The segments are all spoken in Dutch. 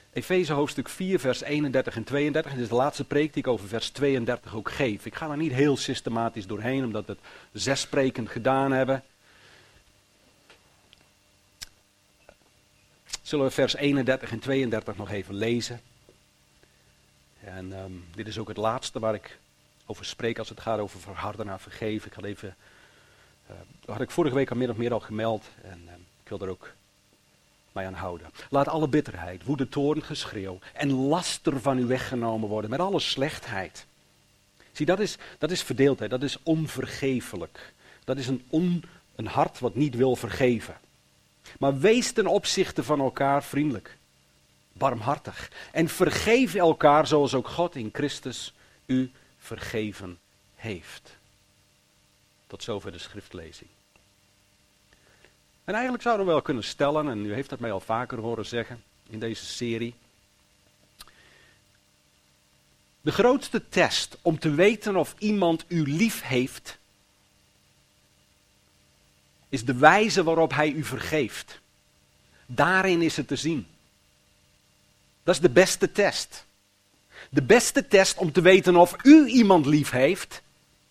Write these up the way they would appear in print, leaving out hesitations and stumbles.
Efeze hoofdstuk 4, vers 31 en 32. Dit is de laatste preek die ik over vers 32 ook geef. Ik ga daar niet heel systematisch doorheen, omdat we het 6 preken gedaan hebben. Zullen we vers 31 en 32 nog even lezen. En dit is ook het laatste waar ik over spreek als het gaat over verharden naar vergeven. Dat had ik vorige week al min of meer al gemeld en ik wil er ook mij aan houden. Laat alle bitterheid, woede, toorn, geschreeuw en laster van u weggenomen worden met alle slechtheid. Zie, dat is verdeeldheid, dat is onvergeeflijk. Dat is een hart wat niet wil vergeven. Maar wees ten opzichte van elkaar vriendelijk, barmhartig en vergeef elkaar zoals ook God in Christus u vergeven heeft. Tot zover de schriftlezing. En eigenlijk zouden we wel kunnen stellen, en u heeft dat mij al vaker horen zeggen in deze serie. De grootste test om te weten of iemand u lief heeft, is de wijze waarop hij u vergeeft. Daarin is het te zien. Dat is de beste test. De beste test om te weten of u iemand lief heeft,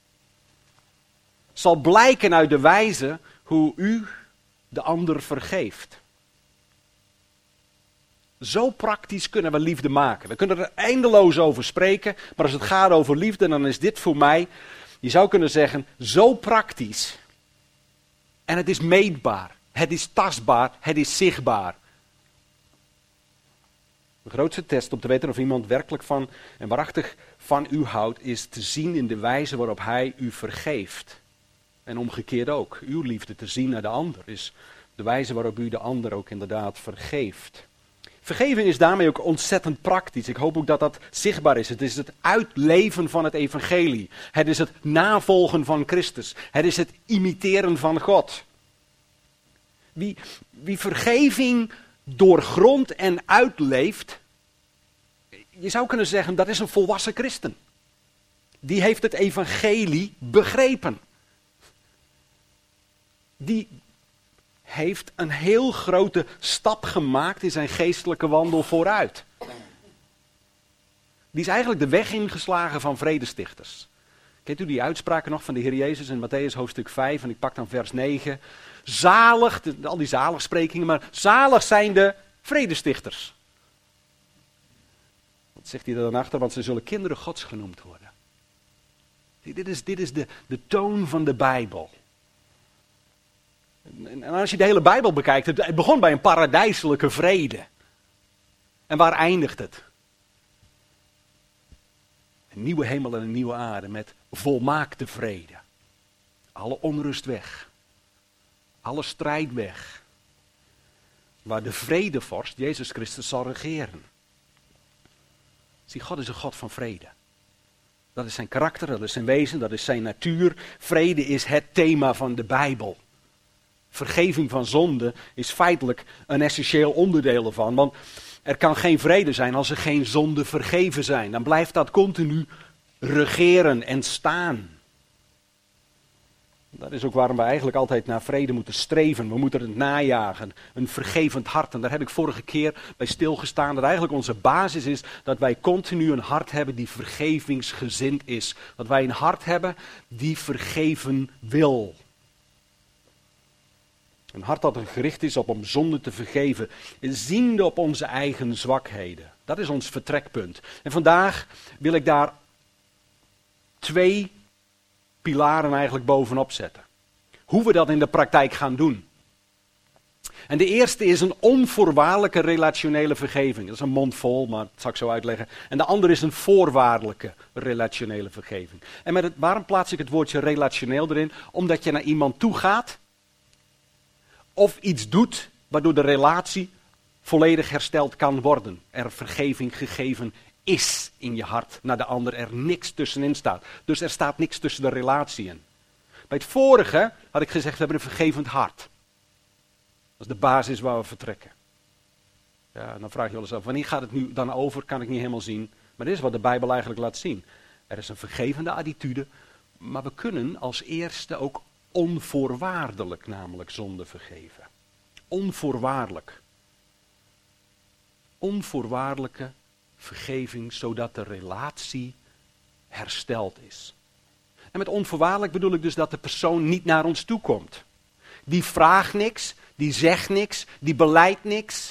zal blijken uit de wijze hoe u de ander vergeeft. Zo praktisch kunnen we liefde maken. We kunnen er eindeloos over spreken, maar als het gaat over liefde, dan is dit voor mij, je zou kunnen zeggen, zo praktisch. En het is meetbaar, het is tastbaar, het is zichtbaar. De grootste test om te weten of iemand werkelijk van en waarachtig van u houdt, is te zien in de wijze waarop hij u vergeeft. En omgekeerd ook, uw liefde te zien naar de ander is de wijze waarop u de ander ook inderdaad vergeeft. Vergeven is daarmee ook ontzettend praktisch. Ik hoop ook dat dat zichtbaar is. Het is het uitleven van het evangelie. Het is het navolgen van Christus. Het is het imiteren van God. Wie vergeving doorgrondt en uitleeft, je zou kunnen zeggen dat is een volwassen christen. Die heeft het evangelie begrepen. Die heeft een heel grote stap gemaakt in zijn geestelijke wandel vooruit. Die is eigenlijk de weg ingeslagen van vredestichters. Kent u die uitspraken nog van de Heer Jezus in Mattheüs hoofdstuk 5 en ik pak dan vers 9. Zalig, al die zaligsprekingen, maar zalig zijn de vredestichters. Wat zegt hij er dan achter? Want ze zullen kinderen Gods genoemd worden. Dit is de toon van de Bijbel. En als je de hele Bijbel bekijkt, het begon bij een paradijselijke vrede. En waar eindigt het? Een nieuwe hemel en een nieuwe aarde met volmaakte vrede. Alle onrust weg. Alle strijd weg. Waar de vredevorst, Jezus Christus, zal regeren. Zie, God is een God van vrede. Dat is zijn karakter, dat is zijn wezen, dat is zijn natuur. Vrede is het thema van de Bijbel. Vergeving van zonde is feitelijk een essentieel onderdeel ervan. Want er kan geen vrede zijn als er geen zonden vergeven zijn. Dan blijft dat continu regeren en staan. Dat is ook waarom we eigenlijk altijd naar vrede moeten streven. We moeten het najagen. Een vergevend hart. En daar heb ik vorige keer bij stilgestaan. Dat eigenlijk onze basis is dat wij continu een hart hebben die vergevingsgezind is. Dat wij een hart hebben die vergeven wil. Een hart dat er gericht is op om zonde te vergeven. Ziende op onze eigen zwakheden. Dat is ons vertrekpunt. En vandaag wil ik daar 2 pilaren eigenlijk bovenop zetten. Hoe we dat in de praktijk gaan doen. En de eerste is een onvoorwaardelijke relationele vergeving. Dat is een mond vol, maar dat zal ik zo uitleggen. En de andere is een voorwaardelijke relationele vergeving. En waarom plaats ik het woordje relationeel erin? Omdat je naar iemand toe gaat of iets doet waardoor de relatie volledig hersteld kan worden. Er vergeving gegeven is in je hart naar de ander, er niks tussenin staat. Dus er staat niks tussen de relatie in. Bij het vorige had ik gezegd, we hebben een vergevend hart. Dat is de basis waar we vertrekken. Ja, en dan vraag je wel eens af, wanneer gaat het nu dan over? Kan ik niet helemaal zien. Maar dit is wat de Bijbel eigenlijk laat zien. Er is een vergevende attitude, maar we kunnen als eerste ook onvoorwaardelijk namelijk zonde vergeven. Onvoorwaardelijk. Onvoorwaardelijke vergeving, zodat de relatie hersteld is. En met onvoorwaardelijk bedoel ik dus dat de persoon niet naar ons toe komt. Die vraagt niks, die zegt niks, die beleidt niks.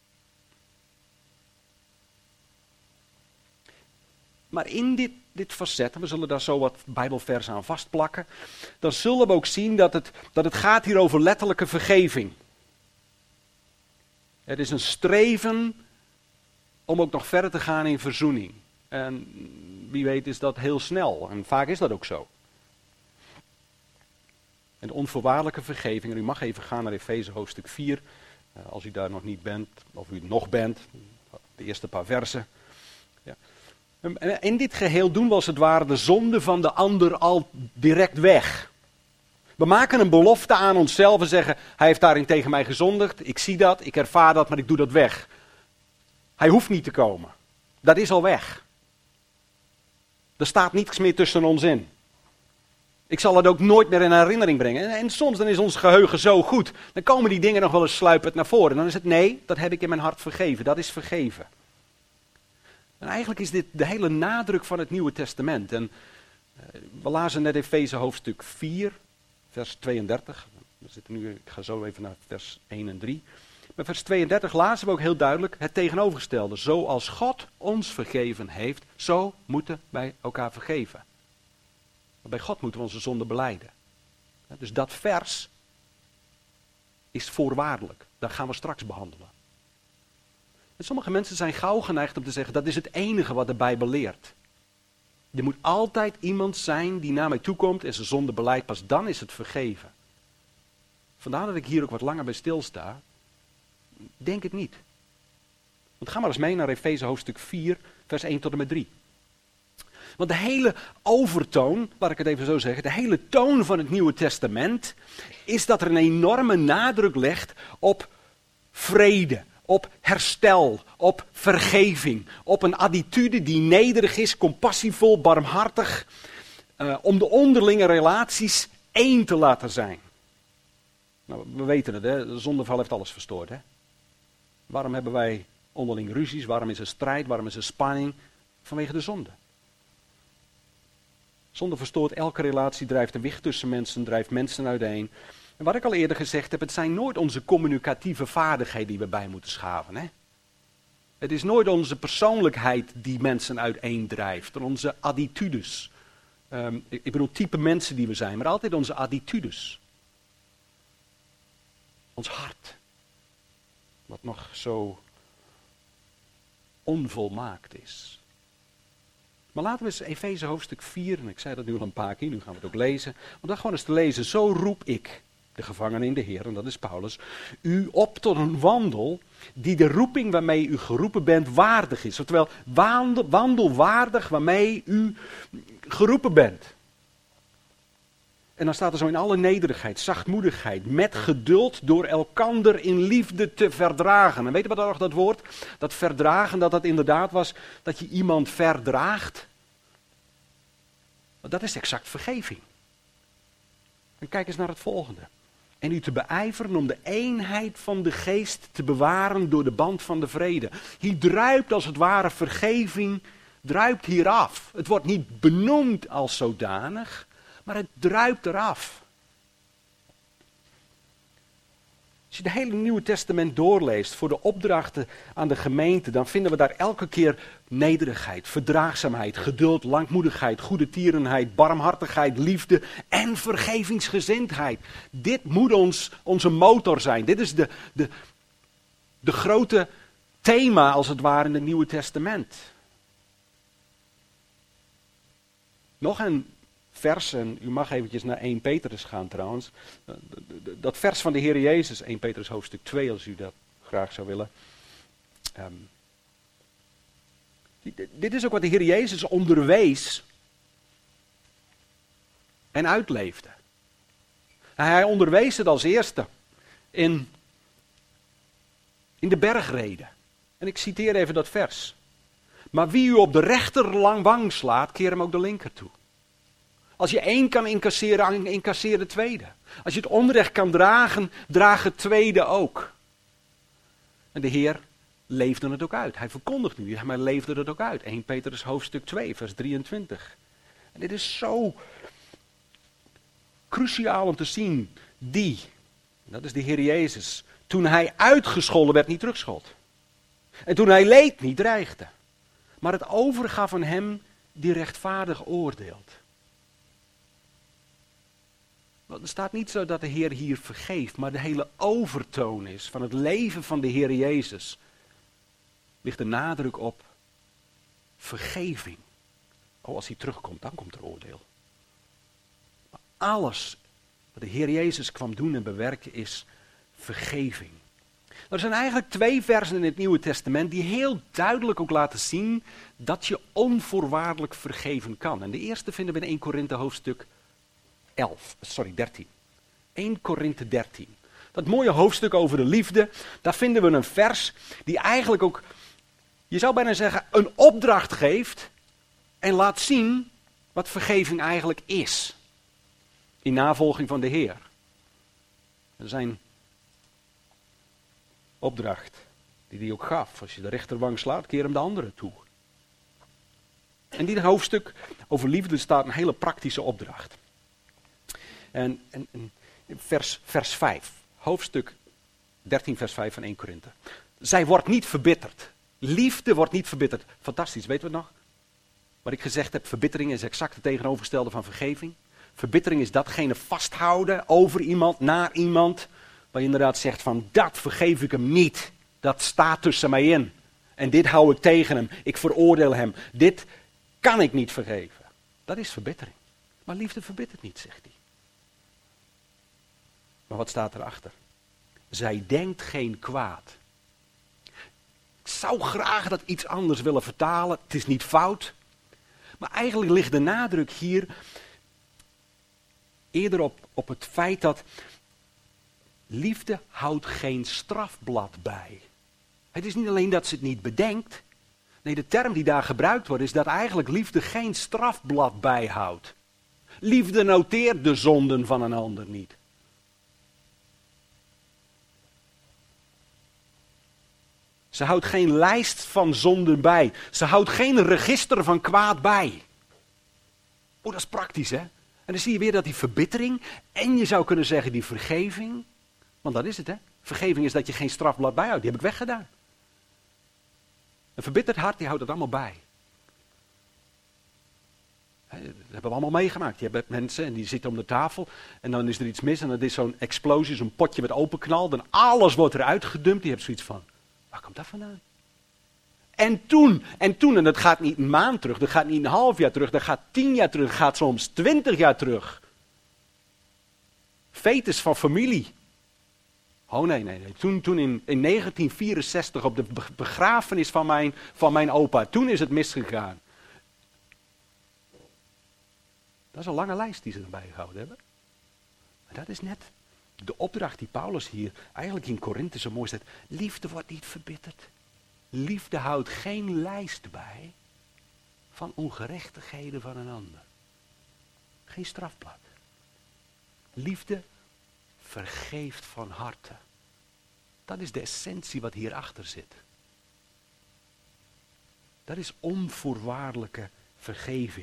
Maar in dit facet, en we zullen daar zo wat Bijbelversen aan vastplakken, dan zullen we ook zien dat het gaat hier over letterlijke vergeving. Het is een streven om ook nog verder te gaan in verzoening. En wie weet is dat heel snel, en vaak is dat ook zo. En de onvoorwaardelijke vergeving, en u mag even gaan naar Efeze hoofdstuk 4, als u daar nog niet bent, of u nog bent, de eerste paar versen. Ja. In dit geheel doen we als het ware de zonde van de ander al direct weg. We maken een belofte aan onszelf en zeggen, hij heeft daarin tegen mij gezondigd, ik zie dat, ik ervaar dat, maar ik doe dat weg. Hij hoeft niet te komen. Dat is al weg. Er staat niets meer tussen ons in. Ik zal het ook nooit meer in herinnering brengen. En soms dan is ons geheugen zo goed. Dan komen die dingen nog wel eens sluipend naar voren. En dan is het nee, dat heb ik in mijn hart vergeven. Dat is vergeven. En eigenlijk is dit de hele nadruk van het Nieuwe Testament. En we lazen net Efeze hoofdstuk 4, vers 32. Ik ga zo even naar vers 1 en 3. Bij vers 32 lazen we ook heel duidelijk het tegenovergestelde. Zoals God ons vergeven heeft, zo moeten wij elkaar vergeven. Maar bij God moeten we onze zonde belijden. Dus dat vers is voorwaardelijk. Dat gaan we straks behandelen. En sommige mensen zijn gauw geneigd om te zeggen, dat is het enige wat de Bijbel leert. Er moet altijd iemand zijn die naar mij toe komt en zijn zonde belijdt, pas dan is het vergeven. Vandaar dat ik hier ook wat langer bij stilsta. Denk het niet. Want ga maar eens mee naar Efeze hoofdstuk 4, vers 1 tot en met 3. Want de hele overtoon, laat ik het even zo zeggen, de hele toon van het Nieuwe Testament is dat er een enorme nadruk legt op vrede, op herstel, op vergeving, op een attitude die nederig is, compassievol, barmhartig, om de onderlinge relaties één te laten zijn. Nou, we weten het, hè? De zondeval heeft alles verstoord. Hè? Waarom hebben wij onderling ruzies? Waarom is er strijd? Waarom is er spanning? Vanwege de zonde. Zonde verstoort elke relatie, drijft de wicht tussen mensen, drijft mensen uiteen. En wat ik al eerder gezegd heb, het zijn nooit onze communicatieve vaardigheden die we bij moeten schaven. Hè? Het is nooit onze persoonlijkheid die mensen uiteendrijft, en onze attitudes. Ik bedoel type mensen die we zijn, maar altijd onze attitudes. Ons hart. Wat nog zo onvolmaakt is. Maar laten we eens Efeze hoofdstuk 4, en ik zei dat nu al een paar keer, nu gaan we het ook lezen. Om dat gewoon eens te lezen. Zo roep ik, de gevangene in de Heer, en dat is Paulus, u op tot een wandel die de roeping waarmee u geroepen bent waardig is. Oftewel, wandel waardig waarmee u geroepen bent. En dan staat er zo in alle nederigheid, zachtmoedigheid, met geduld door elkander in liefde te verdragen. En weet je wat nog dat woord? Dat verdragen, dat inderdaad was dat je iemand verdraagt. Dat is exact vergeving. En kijk eens naar het volgende. En u te beijveren om de eenheid van de geest te bewaren door de band van de vrede. Hier druipt als het ware vergeving, druipt hier af. Het wordt niet benoemd als zodanig, maar het druipt eraf. Als je het hele Nieuwe Testament doorleest voor de opdrachten aan de gemeente, dan vinden we daar elke keer nederigheid, verdraagzaamheid, geduld, langmoedigheid, goede tierenheid, barmhartigheid, liefde en vergevingsgezindheid. Dit moet onze motor zijn. Dit is de grote thema als het ware in het Nieuwe Testament. Nog een vers, en u mag eventjes naar 1 Petrus gaan trouwens. Dat vers van de Heer Jezus, 1 Petrus hoofdstuk 2, als u dat graag zou willen. Dit is ook wat de Heer Jezus onderwees en uitleefde. Hij onderwees het als eerste in de bergrede. En ik citeer even dat vers. Maar wie u op de rechter wang slaat, keer hem ook de linker toe. Als je 1 kan incasseren, incasseer de tweede. Als je het onrecht kan dragen, draag het tweede ook. En de Heer leefde het ook uit. Hij verkondigde niet, maar leefde het ook uit. 1 Petrus hoofdstuk 2, vers 23. En dit is zo cruciaal om te zien. Dat is de Heer Jezus, toen hij uitgescholden werd, niet terugschold. En toen hij leed, niet dreigde. Maar het overgaf aan hem die rechtvaardig oordeelt. Want er staat niet zo dat de Heer hier vergeeft, maar de hele overtoon is van het leven van de Heer Jezus. Ligt de nadruk op vergeving. Oh, als hij terugkomt, dan komt er oordeel. Maar alles wat de Heer Jezus kwam doen en bewerken is vergeving. Er zijn eigenlijk 2 versen in het Nieuwe Testament die heel duidelijk ook laten zien dat je onvoorwaardelijk vergeven kan. En de eerste vinden we in 1 Korinthe hoofdstuk 13. 1 Korinthe 13. Dat mooie hoofdstuk over de liefde, daar vinden we een vers die eigenlijk ook, je zou bijna zeggen, een opdracht geeft en laat zien wat vergeving eigenlijk is. In navolging van de Heer. Er zijn opdracht die hij ook gaf. Als je de rechterwang slaat, keer hem de andere toe. En in dit hoofdstuk over liefde staat een hele praktische opdracht. En vers 5, hoofdstuk 13 vers 5 van 1 Korinthe. Zij wordt niet verbitterd. Liefde wordt niet verbitterd. Fantastisch, weten we het nog? Wat ik gezegd heb, verbittering is exact het tegenovergestelde van vergeving. Verbittering is datgene vasthouden over iemand, naar iemand, waar je inderdaad zegt van dat vergeef ik hem niet. Dat staat tussen mij in. En dit hou ik tegen hem. Ik veroordeel hem. Dit kan ik niet vergeven. Dat is verbittering. Maar liefde verbittert niet, zegt hij. Maar wat staat erachter? Zij denkt geen kwaad. Ik zou graag dat iets anders willen vertalen. Het is niet fout. Maar eigenlijk ligt de nadruk hier eerder op het feit dat liefde houdt geen strafblad bij. Het is niet alleen dat ze het niet bedenkt. Nee, de term die daar gebruikt wordt is dat eigenlijk liefde geen strafblad bijhoudt. Liefde noteert de zonden van een ander niet. Ze houdt geen lijst van zonden bij. Ze houdt geen register van kwaad bij. Oh, dat is praktisch, hè? En dan zie je weer dat die verbittering en je zou kunnen zeggen die vergeving. Want dat is het, hè? Vergeving is dat je geen strafblad bijhoudt. Die heb ik weggedaan. Een verbitterd hart, die houdt het allemaal bij. Dat hebben we allemaal meegemaakt. Je hebt mensen en die zitten om de tafel en dan is er iets mis en dan is zo'n explosie, zo'n potje met openknald en alles wordt eruit gedumpt. Die hebt zoiets van, waar komt dat vandaan? En toen, en dat gaat niet een maand terug, dat gaat niet een half jaar terug, dat gaat 10 jaar terug, dat gaat soms 20 jaar terug. Fetus van familie. Oh nee. Toen in 1964 op de begrafenis van mijn opa, toen is het misgegaan. Dat is een lange lijst die ze erbij gehouden hebben. Maar dat is net de opdracht die Paulus hier eigenlijk in Korinthe zo mooi zet. Liefde wordt niet verbitterd. Liefde houdt geen lijst bij van ongerechtigheden van een ander. Geen strafblad. Liefde vergeeft van harte. Dat is de essentie wat hierachter zit. Dat is onvoorwaardelijke vergeving.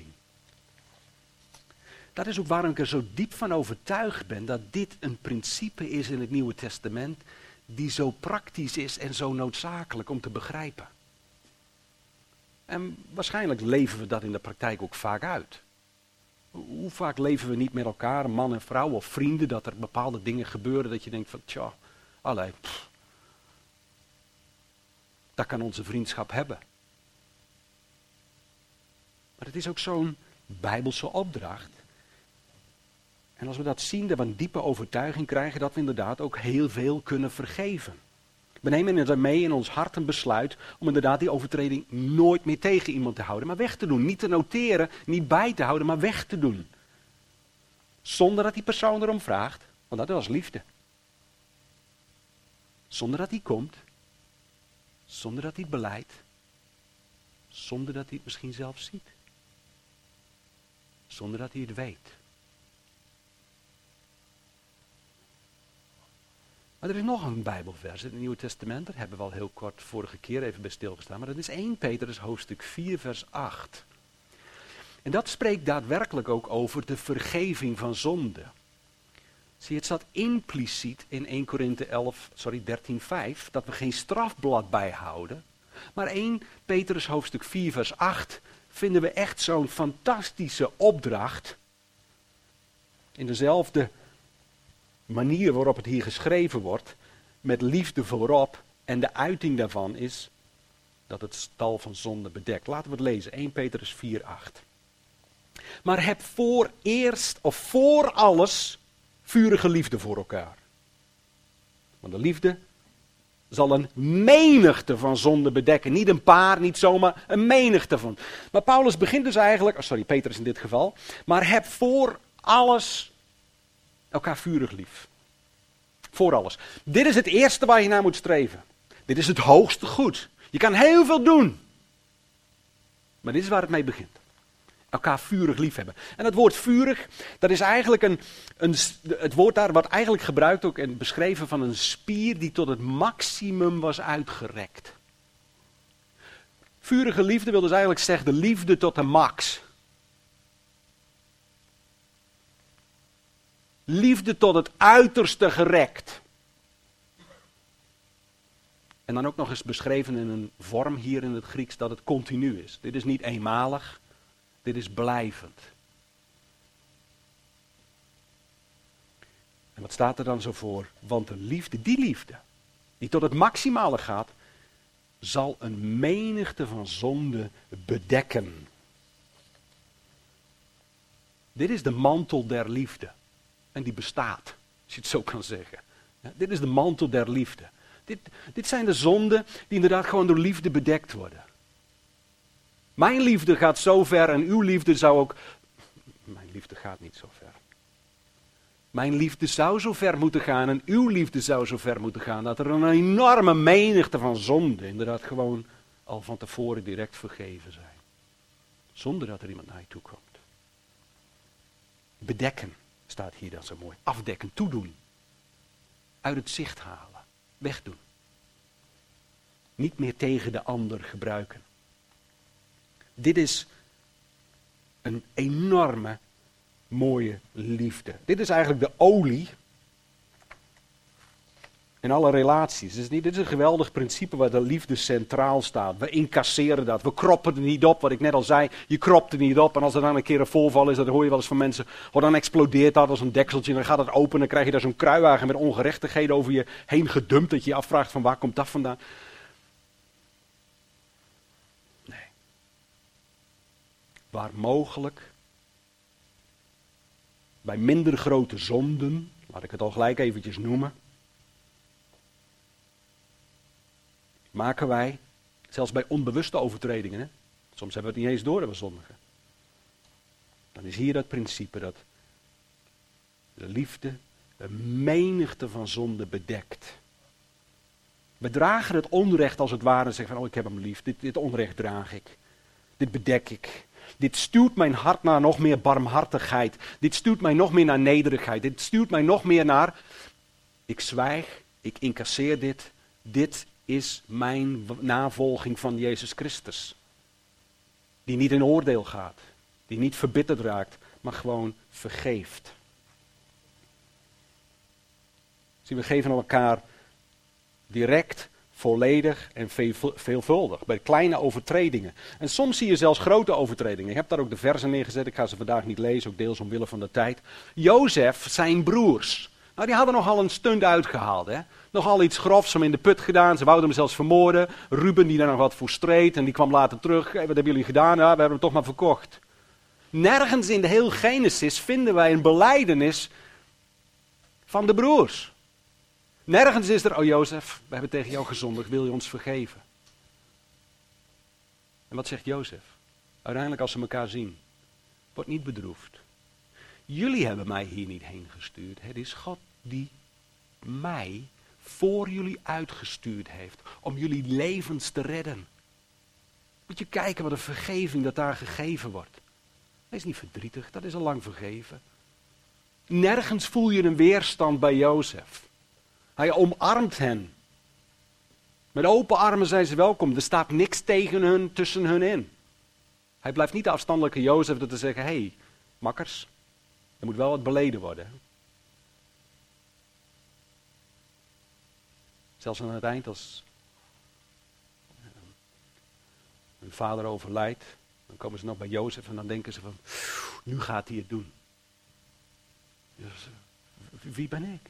Dat is ook waarom ik er zo diep van overtuigd ben dat dit een principe is in het Nieuwe Testament die zo praktisch is en zo noodzakelijk om te begrijpen. En waarschijnlijk leven we dat in de praktijk ook vaak uit. Hoe vaak leven we niet met elkaar, man en vrouw of vrienden, dat er bepaalde dingen gebeuren dat je denkt van tja, allee, dat kan onze vriendschap hebben. Maar het is ook zo'n Bijbelse opdracht. En als we dat zien, dat we een diepe overtuiging krijgen dat we inderdaad ook heel veel kunnen vergeven. We nemen er mee in ons hart een besluit om inderdaad die overtreding nooit meer tegen iemand te houden, maar weg te doen. Niet te noteren, niet bij te houden, maar weg te doen. Zonder dat die persoon erom vraagt, want dat was liefde. Zonder dat hij komt, zonder dat hij het beleidt, zonder dat hij het misschien zelf ziet. Zonder dat hij het weet. Maar er is nog een Bijbelvers in het Nieuwe Testament, daar hebben we al heel kort vorige keer even bij stilgestaan, maar dat is 1 Petrus hoofdstuk 4 vers 8. En dat spreekt daadwerkelijk ook over de vergeving van zonde. Zie, het staat impliciet in 1 Korinthe 13:5 dat we geen strafblad bijhouden. Maar 1 Petrus hoofdstuk 4 vers 8 vinden we echt zo'n fantastische opdracht. In dezelfde manier waarop het hier geschreven wordt, met liefde voorop. En de uiting daarvan is dat het stal van zonde bedekt. Laten we het lezen, 1 Petrus 4:8. Maar heb voor alles vurige liefde voor elkaar. Want de liefde zal een menigte van zonden bedekken. Niet een paar, niet zomaar, een menigte van. Maar Paulus begint dus eigenlijk, Petrus in dit geval. Maar heb voor alles elkaar vurig lief. Voor alles. Dit is het eerste waar je naar moet streven. Dit is het hoogste goed. Je kan heel veel doen. Maar dit is waar het mee begint. Elkaar vurig lief hebben. En het woord vurig, dat is eigenlijk het woord daar wordt eigenlijk gebruikt ook en beschreven van een spier die tot het maximum was uitgerekt. Vurige liefde wil dus eigenlijk zeggen de liefde tot de max. Liefde tot het uiterste gerekt. En dan ook nog eens beschreven in een vorm hier in het Grieks dat het continu is. Dit is niet eenmalig, dit is blijvend. En wat staat er dan zo voor? Want de liefde, die tot het maximale gaat, zal een menigte van zonden bedekken. Dit is de mantel der liefde. En die bestaat, als je het zo kan zeggen. Ja, dit is de mantel der liefde. Dit zijn de zonden die inderdaad gewoon door liefde bedekt worden. Mijn liefde gaat zo ver en uw liefde zou ook... Mijn liefde gaat niet zo ver. Mijn liefde zou zo ver moeten gaan en uw liefde zou zo ver moeten gaan. Dat er een enorme menigte van zonden inderdaad gewoon al van tevoren direct vergeven zijn. Zonder dat er iemand naar je toe komt. Bedekken staat hier dan zo mooi. Afdekken, toedoen. Uit het zicht halen. Wegdoen. Niet meer tegen de ander gebruiken. Dit is een enorme mooie liefde. Dit is eigenlijk de olie in alle relaties. Dit is een geweldig principe waar de liefde centraal staat. We incasseren dat. We kroppen er niet op. Wat ik net al zei, je kropt er niet op. En als er dan een keer een voorval is, dan hoor je wel eens van mensen. Dan explodeert dat als een dekseltje. En dan gaat het open en dan krijg je daar zo'n kruiwagen met ongerechtigheden over je heen gedumpt. Dat je je afvraagt van waar komt dat vandaan. Nee. Waar mogelijk, bij minder grote zonden, laat ik het al gelijk eventjes noemen, maken wij, zelfs bij onbewuste overtredingen, hè? Soms hebben we het niet eens door dat we zondigen. Dan is hier dat principe dat de liefde een menigte van zonden bedekt. We dragen het onrecht als het ware en zeggen van, ik heb hem lief, dit onrecht draag ik. Dit bedek ik. Dit stuurt mijn hart naar nog meer barmhartigheid. Dit stuurt mij nog meer naar nederigheid. Dit stuurt mij nog meer naar, ik zwijg, ik incasseer dit. Dit is mijn navolging van Jezus Christus. Die niet in oordeel gaat. Die niet verbitterd raakt, maar gewoon vergeeft. Zie, we geven elkaar direct, volledig en veelvuldig. Bij kleine overtredingen. En soms zie je zelfs grote overtredingen. Ik heb daar ook de versen neergezet. Ik ga ze vandaag niet lezen, ook deels omwille van de tijd. Jozef, zijn broers. Nou, die hadden nogal een stunt uitgehaald. Hè? Nogal iets grofs, hem in de put gedaan. Ze wouden hem zelfs vermoorden. Ruben die daar nog wat voor streed. En die kwam later terug. Hey, wat hebben jullie gedaan? Ja, we hebben hem toch maar verkocht. Nergens in de heel Genesis vinden wij een belijdenis van de broers. Nergens is er, Jozef, we hebben tegen jou gezondigd, wil je ons vergeven? En wat zegt Jozef? Uiteindelijk als ze elkaar zien, wordt niet bedroefd. Jullie hebben mij hier niet heen gestuurd. Het is God die mij voor jullie uitgestuurd heeft om jullie levens te redden. Moet je kijken wat een vergeving dat daar gegeven wordt. Hij is niet verdrietig, dat is al lang vergeven. Nergens voel je een weerstand bij Jozef. Hij omarmt hen. Met open armen zijn ze welkom. Er staat niks tussen hun in. Hij blijft niet de afstandelijke Jozef door te zeggen, hé, makkers, er moet wel wat beleden worden. Zelfs aan het eind als hun vader overlijdt, dan komen ze nog bij Jozef en dan denken ze van, nu gaat hij het doen. Dus, wie ben ik?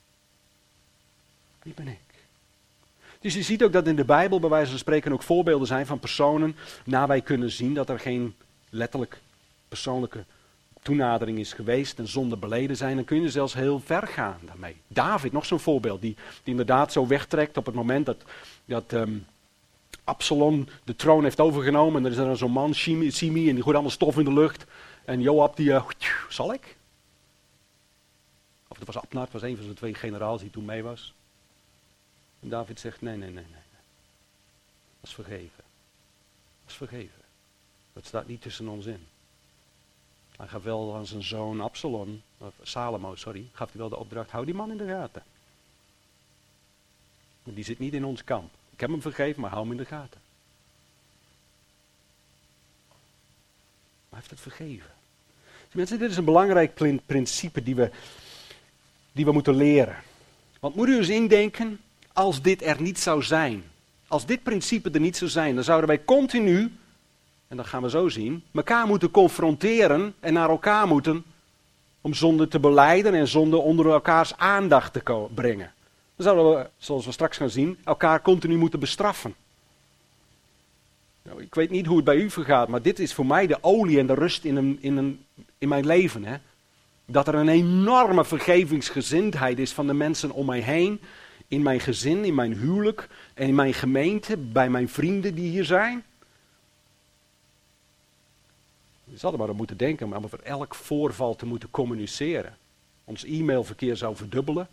Wie ben ik? Dus je ziet ook dat in de Bijbel bij wijze van spreken ook voorbeelden zijn van personen, naar wij kunnen zien dat er geen letterlijk persoonlijke toenadering is geweest en zonder beleden zijn, dan kun je zelfs heel ver gaan daarmee. David, nog zo'n voorbeeld, die inderdaad zo wegtrekt op het moment dat Absalom de troon heeft overgenomen. En er is dan zo'n man, Shimi, en die gooit allemaal stof in de lucht. En Joab die, zal ik? Of het was Abner, het was een van de 2 generaals die toen mee was. En David zegt, nee. Dat is vergeven. Dat is vergeven. Dat staat niet tussen ons in. Hij gaf wel aan zijn zoon Salomo, gaf hij wel de opdracht, hou die man in de gaten. Die zit niet in ons kamp. Ik heb hem vergeven, maar hou hem in de gaten. Maar hij heeft het vergeven. Dus mensen, dit is een belangrijk principe die we moeten leren. Want moet u eens indenken, als dit er niet zou zijn, als dit principe er niet zou zijn, dan zouden wij continu, en dat gaan we zo zien, elkaar moeten confronteren en naar elkaar moeten om zonde te belijden en zonde onder elkaars aandacht te brengen. Dan zouden we, zoals we straks gaan zien, elkaar continu moeten bestraffen. Nou, ik weet niet hoe het bij u vergaat, maar dit is voor mij de olie en de rust in mijn leven. Hè? Dat er een enorme vergevingsgezindheid is van de mensen om mij heen, in mijn gezin, in mijn huwelijk en in mijn gemeente, bij mijn vrienden die hier zijn. We zouden maar aan moeten denken om over elk voorval te moeten communiceren. Ons e-mailverkeer zou verdubbelen.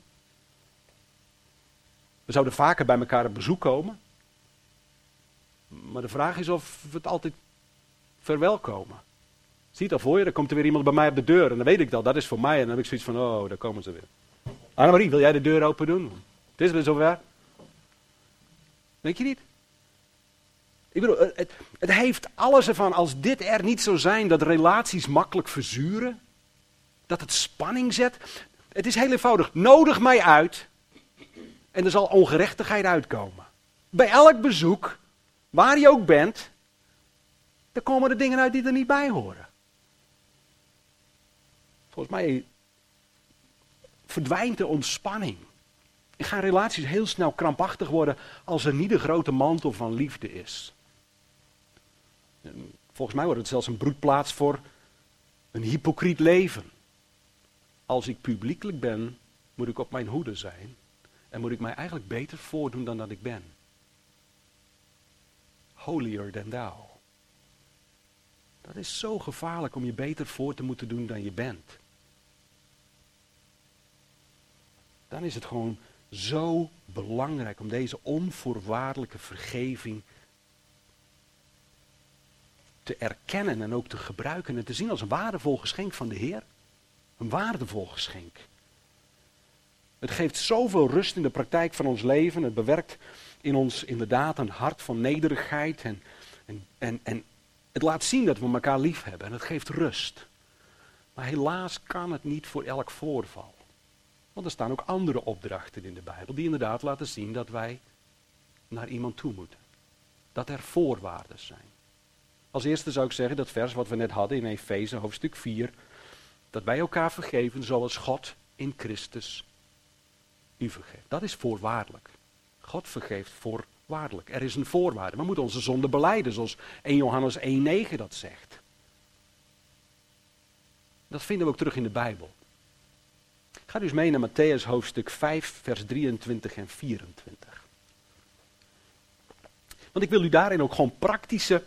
We zouden vaker bij elkaar op bezoek komen. Maar de vraag is of we het altijd verwelkomen. Zie het al voor je, dan komt er weer iemand bij mij op de deur. En dan weet ik dat is voor mij. En dan heb ik zoiets van, oh, daar komen ze weer. Annemarie, wil jij de deur open doen? Het is weer zover. Denk je niet? Ik bedoel, het heeft alles ervan, als dit er niet zou zijn, dat relaties makkelijk verzuren. Dat het spanning zet. Het is heel eenvoudig. Nodig mij uit. En er zal ongerechtigheid uitkomen. Bij elk bezoek, waar je ook bent, er komen er dingen uit die er niet bij horen. Volgens mij verdwijnt de ontspanning. En gaan relaties heel snel krampachtig worden als er niet een grote mantel van liefde is. Volgens mij wordt het zelfs een broedplaats voor een hypocriet leven. Als ik publiekelijk ben, moet ik op mijn hoede zijn. En moet ik mij eigenlijk beter voordoen dan dat ik ben. Holier than thou. Dat is zo gevaarlijk om je beter voor te moeten doen dan je bent. Dan is het gewoon zo belangrijk om deze onvoorwaardelijke vergeving te erkennen en ook te gebruiken en te zien als een waardevol geschenk van de Heer. Een waardevol geschenk. Het geeft zoveel rust in de praktijk van ons leven. Het bewerkt in ons inderdaad een hart van nederigheid. En het laat zien dat we elkaar lief hebben. En het geeft rust. Maar helaas kan het niet voor elk voorval. Want er staan ook andere opdrachten in de Bijbel die inderdaad laten zien dat wij naar iemand toe moeten. Dat er voorwaarden zijn. Als eerste zou ik zeggen dat vers wat we net hadden in Efeze hoofdstuk 4. Dat wij elkaar vergeven zoals God in Christus u vergeeft. Dat is voorwaardelijk. God vergeeft voorwaardelijk. Er is een voorwaarde. We moeten onze zonde belijden zoals 1 Johannes 1:9 dat zegt. Dat vinden we ook terug in de Bijbel. Ga dus mee naar Mattheüs hoofdstuk 5 vers 23 en 24. Want ik wil u daarin ook gewoon praktische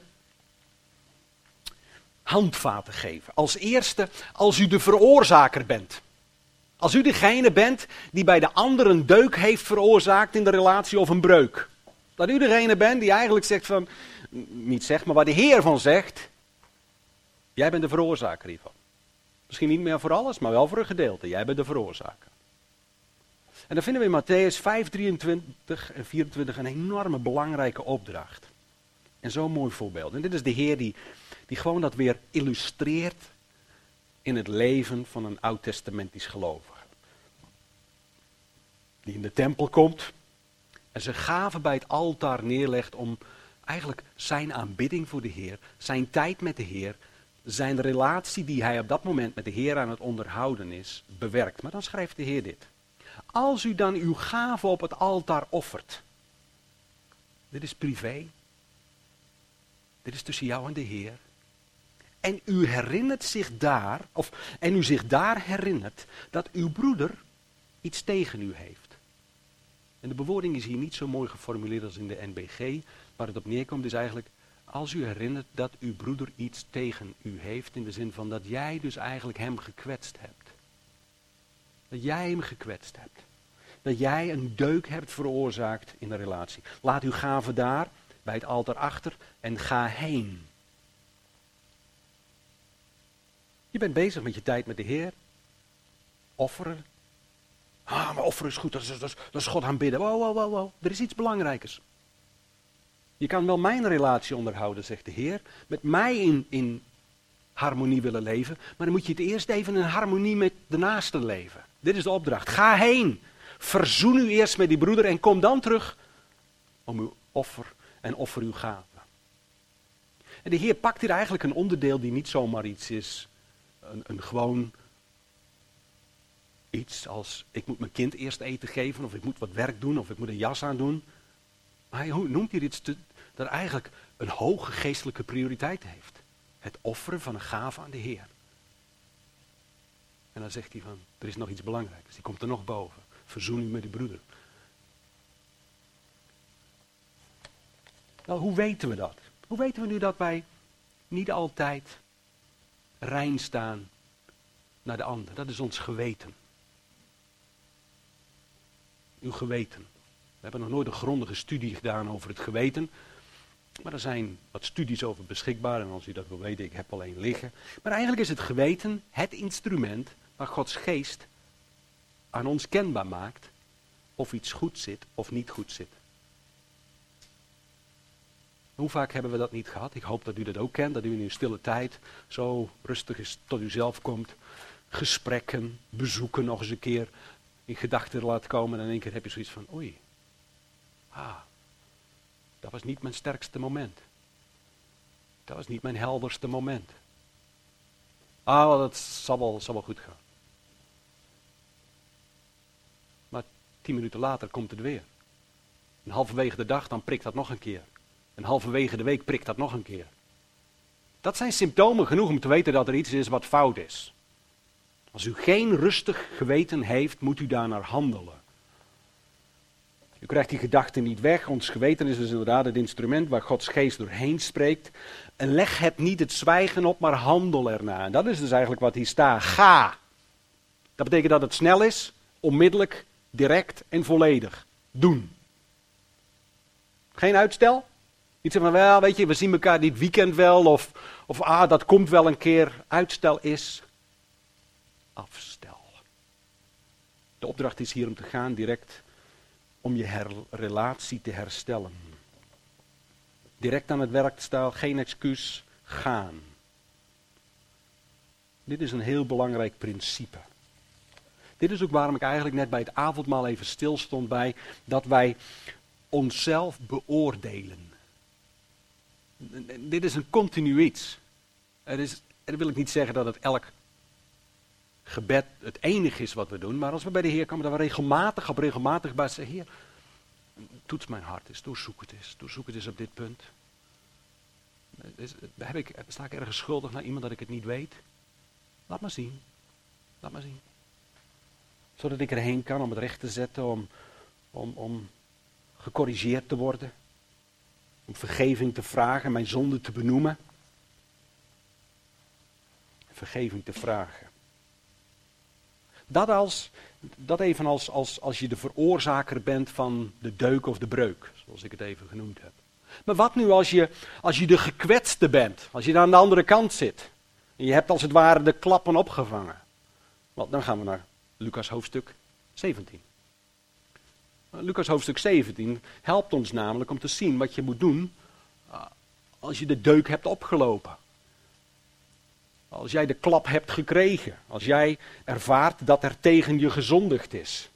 handvaten geven. Als eerste, als u de veroorzaker bent. Als u degene bent die bij de ander een deuk heeft veroorzaakt in de relatie of een breuk. Dat u degene bent die eigenlijk zegt van, niet zegt, maar waar de Heer van zegt, jij bent de veroorzaker hiervan. Misschien niet meer voor alles, maar wel voor een gedeelte. Jij bent de veroorzaker. En dan vinden we in Matthäus 5, 23 en 24 een enorme belangrijke opdracht. En zo'n mooi voorbeeld. En dit is de Heer die gewoon dat weer illustreert in het leven van een oud-testamentisch gelovige. Die in de tempel komt en zijn gaven bij het altaar neerlegt om eigenlijk zijn aanbidding voor de Heer, zijn tijd met de Heer, zijn relatie die hij op dat moment met de Heer aan het onderhouden is, bewerkt. Maar dan schrijft de Heer dit. Als u dan uw gave op het altaar offert. Dit is privé. Dit is tussen jou en de Heer. En u herinnert zich daar, en u zich daar herinnert dat uw broeder iets tegen u heeft. En de bewoording is hier niet zo mooi geformuleerd als in de NBG. Waar het op neerkomt is eigenlijk, als u herinnert dat uw broeder iets tegen u heeft, in de zin van dat jij dus eigenlijk hem gekwetst hebt. Dat jij hem gekwetst hebt. Dat jij een deuk hebt veroorzaakt in de relatie. Laat uw gave daar, bij het altaar achter, en ga heen. Je bent bezig met je tijd met de Heer. Offeren. Maar offeren is goed, dat is God aanbidden. Wow. Er is iets belangrijkers. Je kan wel mijn relatie onderhouden, zegt de Heer. Met mij in harmonie willen leven. Maar dan moet je het eerst even in harmonie met de naaste leven. Dit is de opdracht. Ga heen. Verzoen u eerst met die broeder en kom dan terug om uw offer en offer uw gave. En de Heer pakt hier eigenlijk een onderdeel die niet zomaar iets is. Een gewoon iets als ik moet mijn kind eerst eten geven of ik moet wat werk doen of ik moet een jas aandoen. Maar hij noemt hier iets dat eigenlijk een hoge geestelijke prioriteit heeft. Het offeren van een gave aan de Heer. En dan zegt hij van, er is nog iets belangrijks. Die komt er nog boven. Verzoen u met de broeder. Nou, hoe weten we dat? Hoe weten we nu dat wij niet altijd rein staan naar de ander? Dat is ons geweten. Uw geweten. We hebben nog nooit een grondige studie gedaan over het geweten. Maar er zijn wat studies over beschikbaar. En als u dat wil weten, ik heb al één liggen. Maar eigenlijk is het geweten het instrument waar Gods geest aan ons kenbaar maakt of iets goed zit of niet goed zit. Hoe vaak hebben we dat niet gehad? Ik hoop dat u dat ook kent, dat u in uw stille tijd zo rustig is tot uzelf komt. Gesprekken, bezoeken nog eens een keer in gedachten laat komen. En in één keer heb je zoiets van, oei, dat was niet mijn sterkste moment. Dat was niet mijn helderste moment. Dat zal wel goed gaan. Maar 10 minuten later komt het weer. En halverwege de dag dan prikt dat nog een keer. En halverwege de week prikt dat nog een keer. Dat zijn symptomen genoeg om te weten dat er iets is wat fout is. Als u geen rustig geweten heeft, moet u daarnaar handelen. U krijgt die gedachten niet weg. Ons geweten is dus inderdaad het instrument waar Gods geest doorheen spreekt. En leg het niet het zwijgen op, maar handel ernaar. En dat is dus eigenlijk wat hier staat. Ga. Dat betekent dat het snel is, onmiddellijk, direct en volledig. Doen. Geen uitstel. Niet zeggen van, wel, weet je, we zien elkaar dit weekend wel. Of dat komt wel een keer. Uitstel is afstel. De opdracht is hier om te gaan direct om je relatie te herstellen. Direct aan het werk staan, geen excuus, gaan. Dit is een heel belangrijk principe. Dit is ook waarom ik eigenlijk net bij het avondmaal even stilstond bij dat wij onszelf beoordelen. Dit is een continu iets. En dan wil ik niet zeggen dat het elk gebed het enige is wat we doen, maar als we bij de Heer komen, dat we regelmatig bij zeggen, Heer, toets mijn hart eens, doorzoek het eens op dit punt. Sta ik ergens schuldig naar iemand dat ik het niet weet? Laat maar zien. Zodat ik erheen kan om het recht te zetten, om gecorrigeerd te worden. Om vergeving te vragen, mijn zonde te benoemen. Vergeving te vragen. Dat even als je de veroorzaker bent van de deuk of de breuk, zoals ik het even genoemd heb. Maar wat nu als je de gekwetste bent, als je aan de andere kant zit. En je hebt als het ware de klappen opgevangen. Want dan gaan we naar Lucas hoofdstuk 17. Lucas hoofdstuk 17 helpt ons namelijk om te zien wat je moet doen als je de deuk hebt opgelopen. Als jij de klap hebt gekregen. Als jij ervaart dat er tegen je gezondigd is.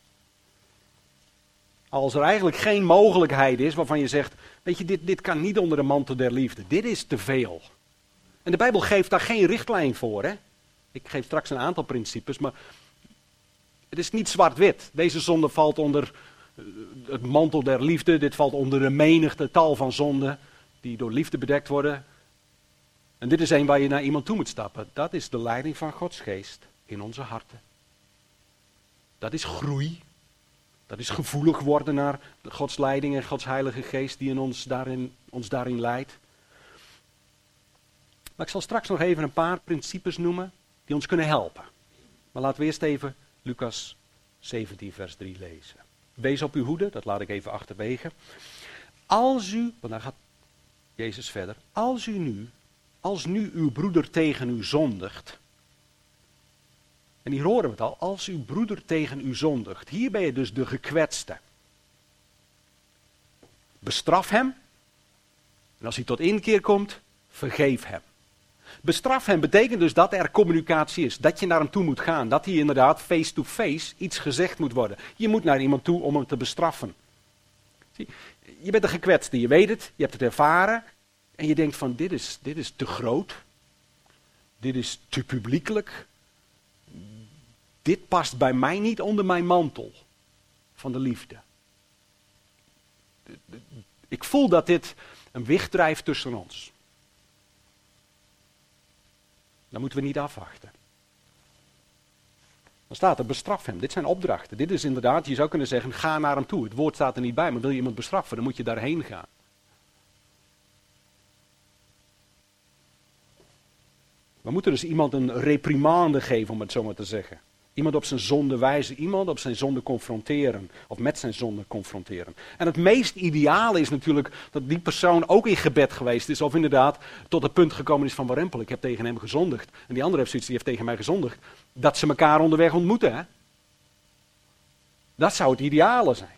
Als er eigenlijk geen mogelijkheid is waarvan je zegt, weet je, dit kan niet onder de mantel der liefde. Dit is te veel. En de Bijbel geeft daar geen richtlijn voor. Hè? Ik geef straks een aantal principes, maar het is niet zwart-wit. Deze zonde valt onder het mantel der liefde. Dit valt onder de menigte tal van zonden die door liefde bedekt worden. En dit is een waar je naar iemand toe moet stappen. Dat is de leiding van Gods geest in onze harten. Dat is groei. Dat is gevoelig worden naar Gods leiding en Gods heilige geest die ons daarin leidt. Maar ik zal straks nog even een paar principes noemen die ons kunnen helpen. Maar laten we eerst even Lucas 17 vers 3 lezen. Wees op uw hoede, dat laat ik even achterwege. Als u, want dan gaat Jezus verder. Als nu uw broeder tegen u zondigt. En hier horen we het al, als uw broeder tegen u zondigt. Hier ben je dus de gekwetste. Bestraf hem. En als hij tot inkeer komt, vergeef hem. Bestraf hem betekent dus dat er communicatie is. Dat je naar hem toe moet gaan. Dat hij inderdaad face-to-face iets gezegd moet worden. Je moet naar iemand toe om hem te bestraffen. Zie, je bent de gekwetste, je weet het, je hebt het ervaren. En je denkt van dit is te groot. Dit is te publiekelijk. Dit past bij mij niet onder mijn mantel van de liefde. Ik voel dat dit een wicht drijft tussen ons. Dan moeten we niet afwachten. Dan staat er, bestraf hem. Dit zijn opdrachten. Dit is inderdaad, je zou kunnen zeggen, ga naar hem toe. Het woord staat er niet bij, maar wil je iemand bestraffen, dan moet je daarheen gaan. We moeten dus iemand een reprimande geven, om het zo maar te zeggen. Iemand op zijn zonde wijzen, iemand op zijn zonde confronteren. Of met zijn zonde confronteren. En het meest ideale is natuurlijk dat die persoon ook in gebed geweest is. Of inderdaad tot het punt gekomen is van warempel, ik heb tegen hem gezondigd. En die andere heeft zoiets, die heeft tegen mij gezondigd. Dat ze elkaar onderweg ontmoeten. Hè? Dat zou het ideale zijn.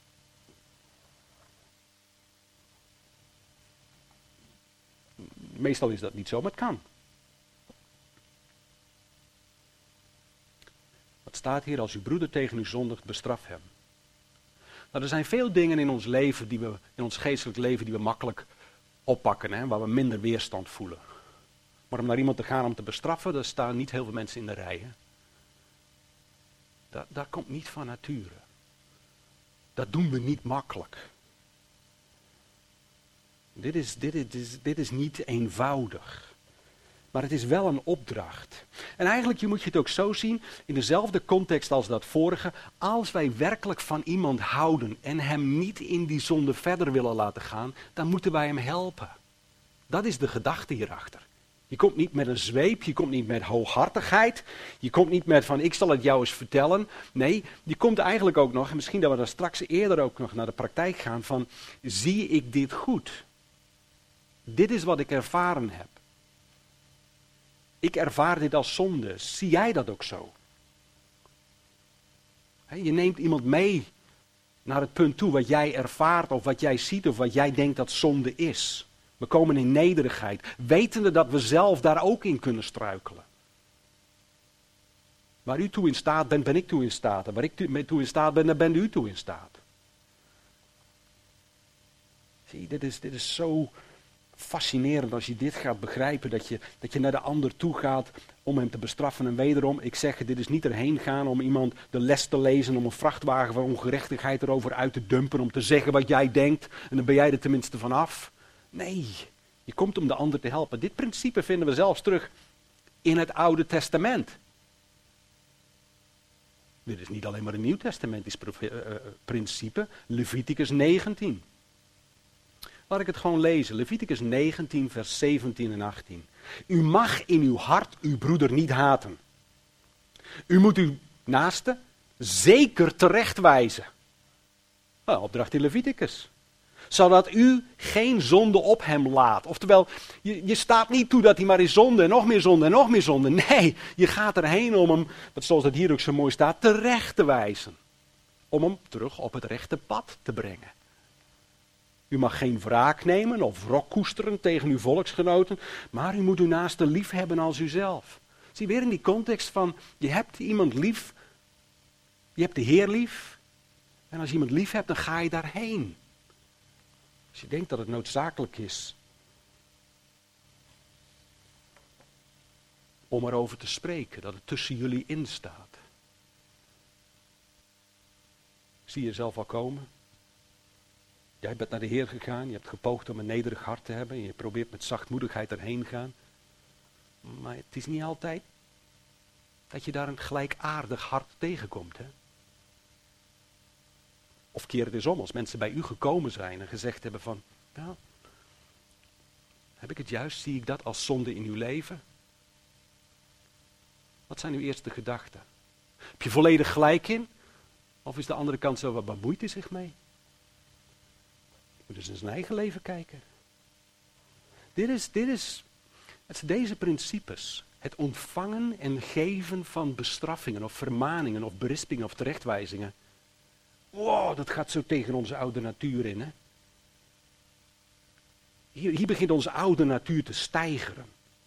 Meestal is dat niet zo, maar het kan. Het staat hier, als uw broeder tegen u zondigt, bestraf hem. Nou, er zijn veel dingen in ons leven, in ons geestelijk leven, die we makkelijk oppakken, hè, waar we minder weerstand voelen. Maar om naar iemand te gaan om te bestraffen, daar staan niet heel veel mensen in de rij. Hè. Dat komt niet van nature. Dat doen we niet makkelijk. Dit is niet eenvoudig. Maar het is wel een opdracht. En eigenlijk moet je het ook zo zien, in dezelfde context als dat vorige. Als wij werkelijk van iemand houden en hem niet in die zonde verder willen laten gaan, dan moeten wij hem helpen. Dat is de gedachte hierachter. Je komt niet met een zweep, je komt niet met hooghartigheid. Je komt niet met van ik zal het jou eens vertellen. Nee, je komt eigenlijk ook nog, en misschien dat we daar straks eerder ook nog naar de praktijk gaan, van zie ik dit goed? Dit is wat ik ervaren heb. Ik ervaar dit als zonde. Zie jij dat ook zo? Je neemt iemand mee naar het punt toe wat jij ervaart of wat jij ziet of wat jij denkt dat zonde is. We komen in nederigheid, wetende dat we zelf daar ook in kunnen struikelen. Waar u toe in staat bent, ben ik toe in staat. En waar ik toe in staat ben, dan bent u toe in staat. Zie, dit is zo fascinerend als je dit gaat begrijpen, dat je naar de ander toe gaat om hem te bestraffen. En wederom, ik zeg, dit is niet erheen gaan om iemand de les te lezen, om een vrachtwagen van ongerechtigheid erover uit te dumpen, om te zeggen wat jij denkt en dan ben jij er tenminste vanaf. Nee, je komt om de ander te helpen. Dit principe vinden we zelfs terug in het Oude Testament. Dit is niet alleen maar een Nieuw-testamentisch principe. Leviticus 19. Laat ik het gewoon lezen. Leviticus 19, vers 17 en 18. U mag in uw hart uw broeder niet haten. U moet uw naaste zeker terechtwijzen. Nou, opdracht in Leviticus. Zodat u geen zonde op hem laat. Oftewel, je staat niet toe dat hij maar in zonde en nog meer zonde en nog meer zonde. Nee, je gaat erheen om hem, zoals dat hier ook zo mooi staat, terecht te wijzen. om hem terug op het rechte pad te brengen. U mag geen wraak nemen of wrok koesteren tegen uw volksgenoten, maar u moet uw naaste lief hebben als uzelf. Zie weer in die context van, je hebt iemand lief, je hebt de Heer lief, en als je iemand lief hebt, dan ga je daarheen. Als je denkt dat het noodzakelijk is om erover te spreken, dat het tussen jullie in staat. Zie je jezelf al komen? Jij bent naar de Heer gegaan, je hebt gepoogd om een nederig hart te hebben, en je probeert met zachtmoedigheid erheen gaan. Maar het is niet altijd dat je daar een gelijkaardig hart tegenkomt. Hè? Of keer het eens om, als mensen bij u gekomen zijn en gezegd hebben van, nou, heb ik het juist, zie ik dat als zonde in uw leven? Wat zijn uw eerste gedachten? Heb je volledig gelijk in? Of is de andere kant zo, wat bemoeit hij zich mee? Moet eens in zijn eigen leven kijken. Het zijn deze principes. Het ontvangen en geven van bestraffingen of vermaningen of berispingen of terechtwijzingen. Wow, dat gaat zo tegen onze oude natuur in. Hè? Hier begint onze oude natuur te steigeren.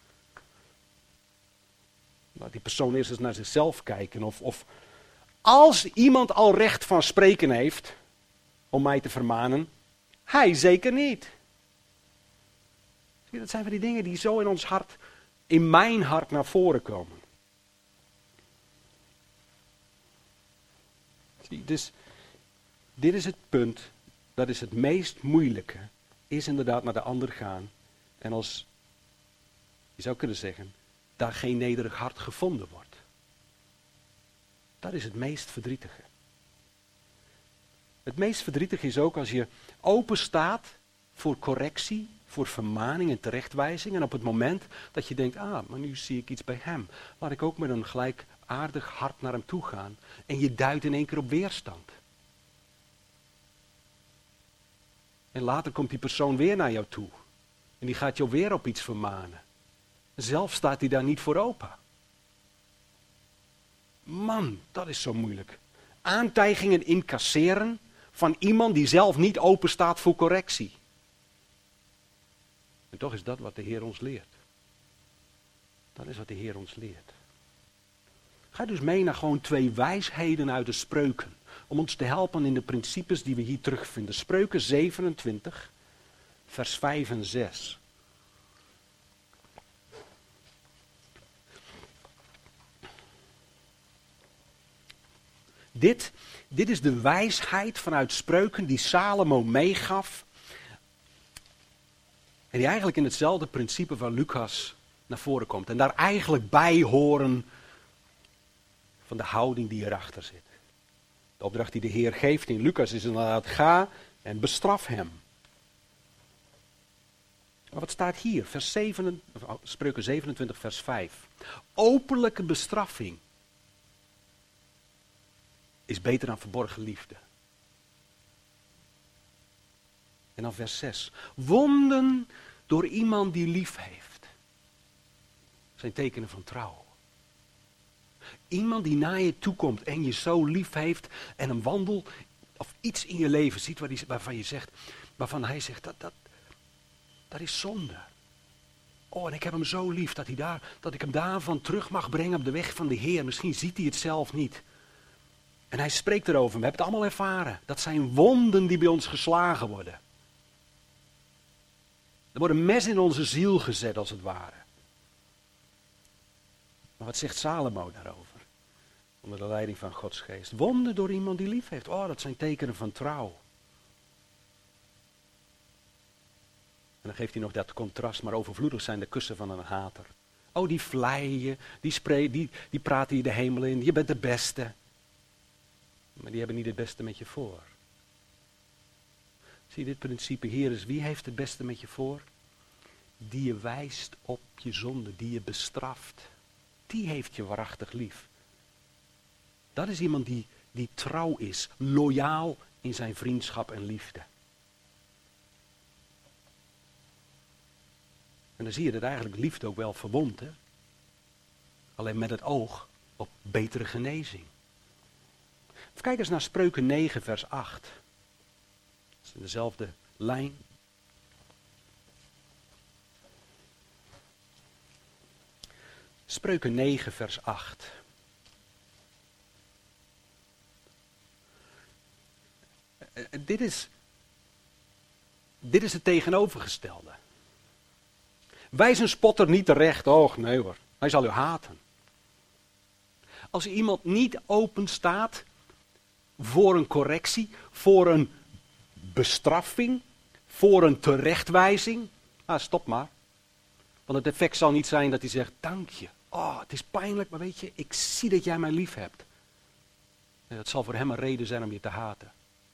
Laat die persoon eerst eens naar zichzelf kijken. Of als iemand al recht van spreken heeft om mij te vermanen, hij zeker niet. Dat zijn van die dingen die zo in ons hart, in mijn hart naar voren komen. Dus dit is het punt, dat is het meest moeilijke, is inderdaad naar de ander gaan. En als, je zou kunnen zeggen, daar geen nederig hart gevonden wordt. Dat is het meest verdrietige. Het meest verdrietige is ook als je open staat voor correctie, voor vermaning en terechtwijzing. En op het moment dat je denkt, maar nu zie ik iets bij hem. Laat ik ook met een gelijk aardig hart naar hem toe gaan. En je duidt in één keer op weerstand. En later komt die persoon weer naar jou toe. En die gaat jou weer op iets vermanen. Zelf staat hij daar niet voor open. Man, dat is zo moeilijk. Aantijgingen incasseren van iemand die zelf niet open staat voor correctie. En toch is dat wat de Heer ons leert. Dat is wat de Heer ons leert. Ga dus mee naar gewoon 2 wijsheden uit de Spreuken. Om ons te helpen in de principes die we hier terugvinden. Spreuken 27, vers 5 en 6. Dit is de wijsheid vanuit Spreuken die Salomo meegaf. En die eigenlijk in hetzelfde principe van Lucas naar voren komt. En daar eigenlijk bij horen van de houding die erachter zit. De opdracht die de Heer geeft in Lucas is inderdaad, ga en bestraf hem. Maar wat staat hier? Spreuken 27 vers 5. Openlijke bestraffing is beter dan verborgen liefde. En dan vers 6. Wonden door iemand die lief heeft, zijn tekenen van trouw. Iemand die naar je toe komt en je zo lief heeft en een wandel of iets in je leven ziet waarvan hij zegt, dat is zonde. Oh, en ik heb hem zo lief dat ik hem daarvan terug mag brengen op de weg van de Heer. Misschien ziet hij het zelf niet. En hij spreekt erover. We hebben het allemaal ervaren. Dat zijn wonden die bij ons geslagen worden. Er wordt een mes in onze ziel gezet als het ware. Maar wat zegt Salomo daarover? Onder de leiding van Gods geest. Wonden door iemand die lief heeft. Oh, dat zijn tekenen van trouw. En dan geeft hij nog dat contrast. Maar overvloedig zijn de kussen van een hater. Oh, die vleien je. Die praten je de hemel in. Je bent de beste. Maar die hebben niet het beste met je voor. Zie je dit principe hier is, wie heeft het beste met je voor? Die je wijst op je zonde, die je bestraft. Die heeft je waarachtig lief. Dat is iemand die trouw is, loyaal in zijn vriendschap en liefde. En dan zie je dat eigenlijk liefde ook wel verwondt, hè? Alleen met het oog op betere genezing. Kijk eens naar Spreuken 9 vers 8. Dat is in dezelfde lijn. Spreuken 9 vers 8. Dit is het tegenovergestelde. Wijs een spotter niet terecht. Och nee hoor, hij zal u haten. Als iemand niet open staat voor een correctie, voor een bestraffing, voor een terechtwijzing, stop maar. Want het effect zal niet zijn dat hij zegt, dank je. Oh, het is pijnlijk, maar weet je, ik zie dat jij mij lief hebt. En dat zal voor hem een reden zijn om je te haten.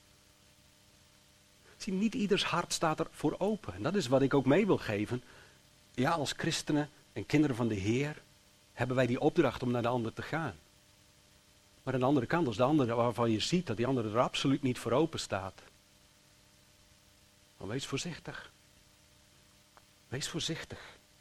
Zie, niet ieders hart staat er voor open. En dat is wat ik ook mee wil geven. Ja, als christenen en kinderen van de Heer hebben wij die opdracht om naar de ander te gaan. Maar aan de andere kant, als de andere waarvan je ziet dat die andere er absoluut niet voor open staat, dan wees voorzichtig. Wees voorzichtig.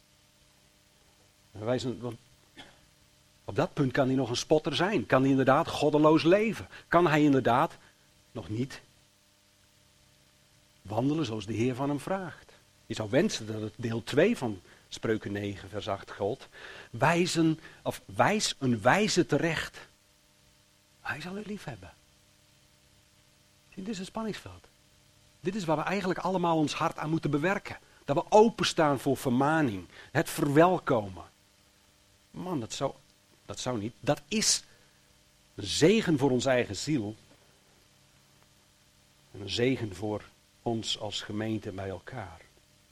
Want op dat punt kan hij nog een spotter zijn. Kan hij inderdaad goddeloos leven. Kan hij inderdaad nog niet wandelen zoals de Heer van hem vraagt. Je zou wensen dat het deel 2 van Spreuken 9 vers 8 gold. Wijs een wijze terecht. Hij zal u lief hebben. Dit is het spanningsveld. Dit is waar we eigenlijk allemaal ons hart aan moeten bewerken. Dat we openstaan voor vermaning. Het verwelkomen. Man, dat zou niet. Dat is een zegen voor onze eigen ziel. En een zegen voor ons als gemeente bij elkaar.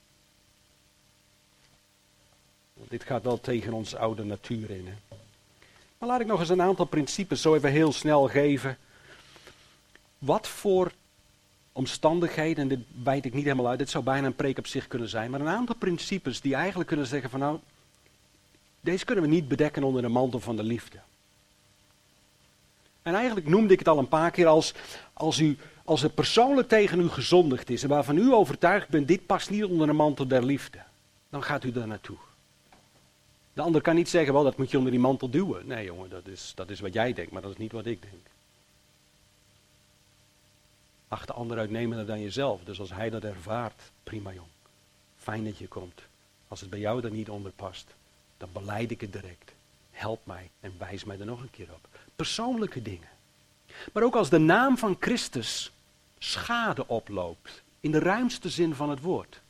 Dit gaat wel tegen onze oude natuur in. Hè? Maar laat ik nog eens een aantal principes zo even heel snel geven. Wat voor omstandigheden, en dit wijd ik niet helemaal uit, dit zou bijna een preek op zich kunnen zijn, maar een aantal principes die eigenlijk kunnen zeggen van nou, deze kunnen we niet bedekken onder de mantel van de liefde. En eigenlijk noemde ik het al een paar keer als er persoonlijk tegen u gezondigd is en waarvan u overtuigd bent, dit past niet onder de mantel der liefde, dan gaat u daar naartoe. De ander kan niet zeggen, wel dat moet je onder die mantel duwen. Nee jongen, dat is wat jij denkt, maar dat is niet wat ik denk. Acht de ander uitnemender dan jezelf. Dus als hij dat ervaart, prima jong. Fijn dat je komt. Als het bij jou er niet onder past, dan belijd ik het direct. Help mij en wijs mij er nog een keer op. Persoonlijke dingen. Maar ook als de naam van Christus schade oploopt. In de ruimste zin van het woord.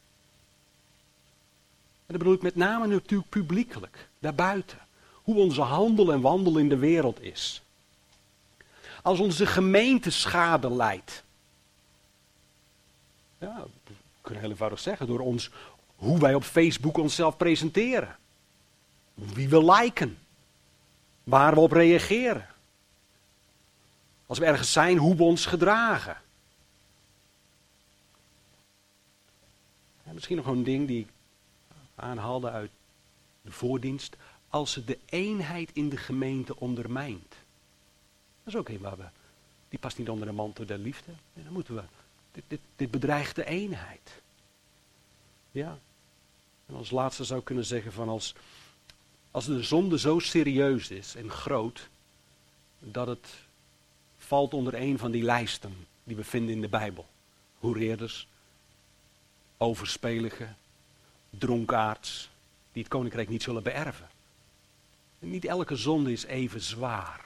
En dat bedoel ik met name natuurlijk publiekelijk. Daarbuiten. Hoe onze handel en wandel in de wereld is. Als onze gemeente schade lijdt. Ja, we kunnen heel eenvoudig zeggen, door hoe wij op Facebook onszelf presenteren. Wie we liken. Waar we op reageren. Als we ergens zijn, hoe we ons gedragen. En misschien nog een ding die ik aanhaalde uit de voordienst. Als het de eenheid in de gemeente ondermijnt. Dat is ook een die past niet onder de mantel der liefde. En dan moeten we... Dit bedreigt de eenheid. Ja. En als laatste zou ik kunnen zeggen van als de zonde zo serieus is en groot, dat het valt onder een van die lijsten die we vinden in de Bijbel. Hoereerders, overspeligen, dronkaards, die het koninkrijk niet zullen beërven. En niet elke zonde is even zwaar.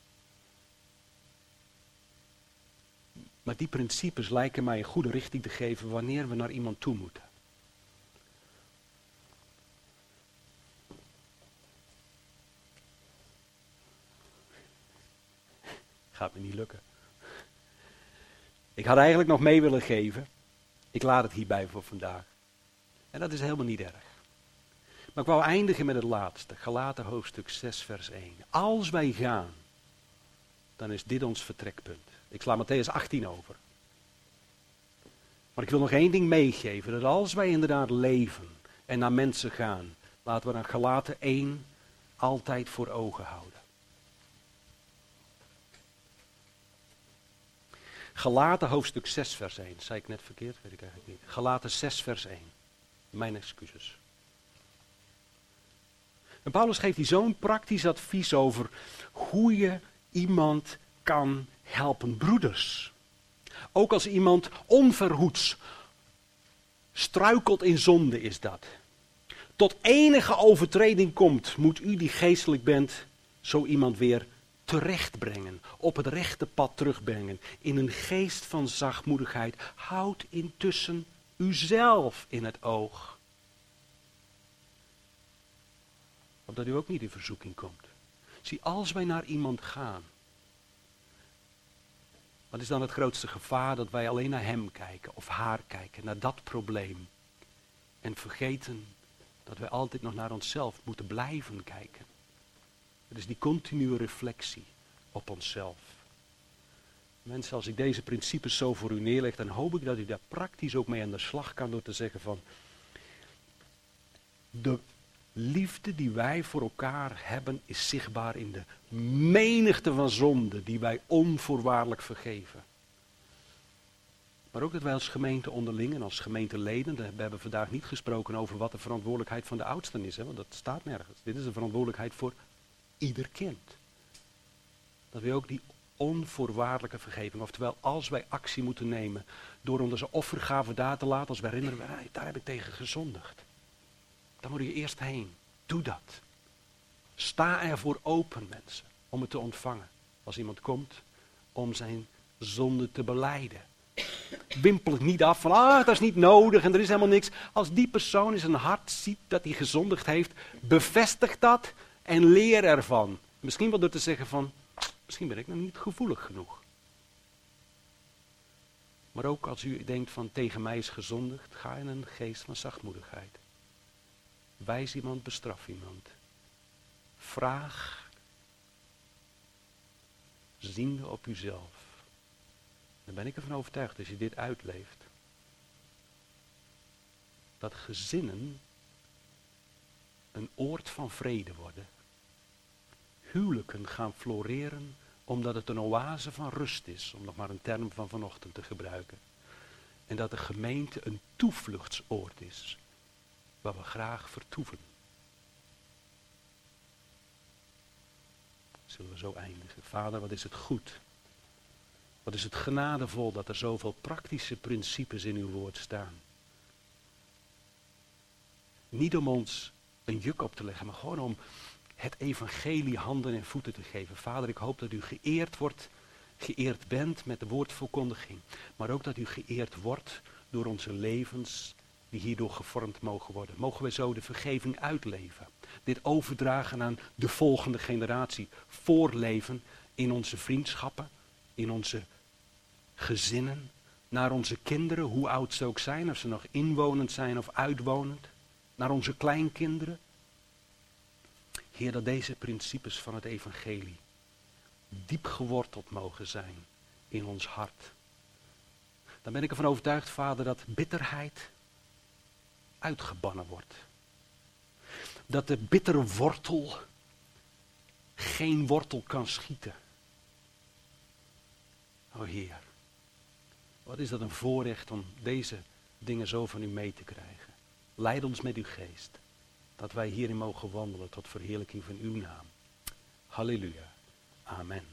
Maar die principes lijken mij een goede richting te geven wanneer we naar iemand toe moeten. Gaat me niet lukken. Ik had eigenlijk nog mee willen geven. Ik laat het hierbij voor vandaag. En dat is helemaal niet erg. Maar ik wou eindigen met het laatste. Galaten hoofdstuk 6 vers 1. Als wij gaan, dan is dit ons vertrekpunt. Ik sla Matthäus 18 over. Maar ik wil nog één ding meegeven. Dat als wij inderdaad leven en naar mensen gaan, laten we dan Galaten 1 altijd voor ogen houden. Galaten hoofdstuk 6 vers 1. Zei ik net verkeerd? Weet ik eigenlijk niet. Galaten 6 vers 1. Mijn excuses. En Paulus geeft hier zo'n praktisch advies over hoe je iemand kan helpen broeders. Ook als iemand onverhoeds struikelt in zonde is dat. Tot enige overtreding komt, moet u die geestelijk bent, zo iemand weer terechtbrengen. Op het rechte pad terugbrengen. In een geest van zachtmoedigheid. Houd intussen uzelf in het oog. Opdat u ook niet in verzoeking komt. Zie, als wij naar iemand gaan. Wat is dan het grootste gevaar? Dat wij alleen naar hem kijken of haar kijken. Naar dat probleem. En vergeten dat wij altijd nog naar onszelf moeten blijven kijken. Het is die continue reflectie op onszelf. Mensen, als ik deze principes zo voor u neerleg, dan hoop ik dat u daar praktisch ook mee aan de slag kan door te zeggen van, de liefde die wij voor elkaar hebben is zichtbaar in de menigte van zonden die wij onvoorwaardelijk vergeven. Maar ook dat wij als gemeente onderling en als gemeenteleden, we hebben vandaag niet gesproken over wat de verantwoordelijkheid van de oudsten is, want dat staat nergens. Dit is een verantwoordelijkheid voor ieder kind. Dat we ook die onvoorwaardelijke vergeving, oftewel als wij actie moeten nemen door onze offergave daar te laten, als we herinneren, daar heb ik tegen gezondigd. Dan moet je eerst heen. Doe dat. Sta ervoor open, mensen, om het te ontvangen. Als iemand komt om zijn zonde te belijden. Wimpel het niet af van, dat is niet nodig en er is helemaal niks. Als die persoon in zijn hart ziet dat hij gezondigd heeft, bevestig dat en leer ervan. Misschien wel door te zeggen van, misschien ben ik nog niet gevoelig genoeg. Maar ook als u denkt van, tegen mij is gezondigd, ga in een geest van zachtmoedigheid. Wijs iemand, bestraf iemand. Vraag, ziende op uzelf. Dan ben ik ervan overtuigd, als je dit uitleeft, dat gezinnen een oord van vrede worden. Huwelijken gaan floreren, omdat het een oase van rust is, om nog maar een term van vanochtend te gebruiken. En dat de gemeente een toevluchtsoord is, waar we graag vertoeven. Zullen we zo eindigen. Vader, wat is het goed. Wat is het genadevol dat er zoveel praktische principes in uw woord staan. Niet om ons een juk op te leggen, maar gewoon om het evangelie handen en voeten te geven. Vader, ik hoop dat u geëerd bent met de woordverkondiging. Maar ook dat u geëerd wordt door onze levens die hierdoor gevormd mogen worden. Mogen we zo de vergeving uitleven. Dit overdragen aan de volgende generatie. Voorleven in onze vriendschappen, in onze gezinnen, naar onze kinderen, hoe oud ze ook zijn, of ze nog inwonend zijn of uitwonend, naar onze kleinkinderen. Heer, dat deze principes van het evangelie diep geworteld mogen zijn in ons hart. Dan ben ik ervan overtuigd, Vader, dat bitterheid uitgebannen wordt. Dat de bittere wortel geen wortel kan schieten. O Heer, wat is dat een voorrecht om deze dingen zo van u mee te krijgen. Leid ons met uw geest, dat wij hierin mogen wandelen tot verheerlijking van uw naam. Halleluja. Amen.